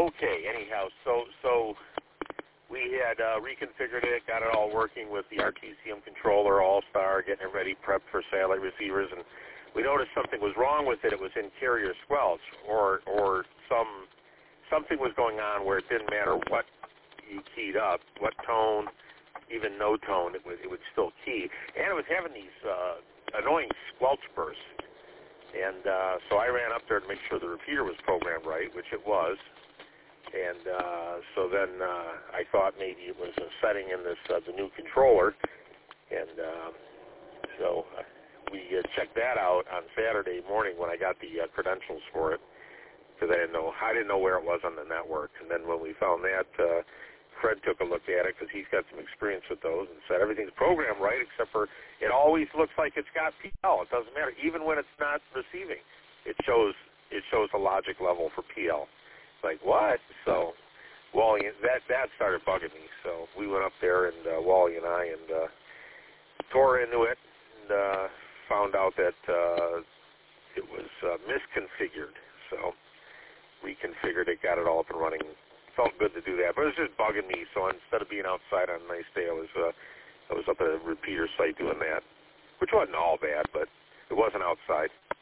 Okay, anyhow, so we had reconfigured it, got it all working with the RTCM controller, All-Star, getting it ready, prepped for satellite receivers, and we noticed something was wrong with it. It was in carrier squelch, or something was going on where it didn't matter what you keyed up, what tone, even no tone, it would still key, and it was having these annoying squelch bursts. And so I ran up there to make sure the repeater was programmed right, which it was. And so then I thought maybe it was a setting in this the new controller. And so we checked that out on Saturday morning when I got the credentials for it, because I didn't know where it was on the network. And then when we found that, Fred took a look at it because he's got some experience with those and said everything's programmed right except for it always looks like it's got PL. It doesn't matter. Even when it's not receiving, it shows a logic level for PL. It's like, what? So Wally, that started bugging me. So we went up there, and Wally and I tore into it and found out that it was misconfigured. So reconfigured it, got it all up and running. Felt good to do that, but it was just bugging me. So instead of being outside on a nice day, I was up at a repeater site doing that, which wasn't all bad, but it wasn't outside.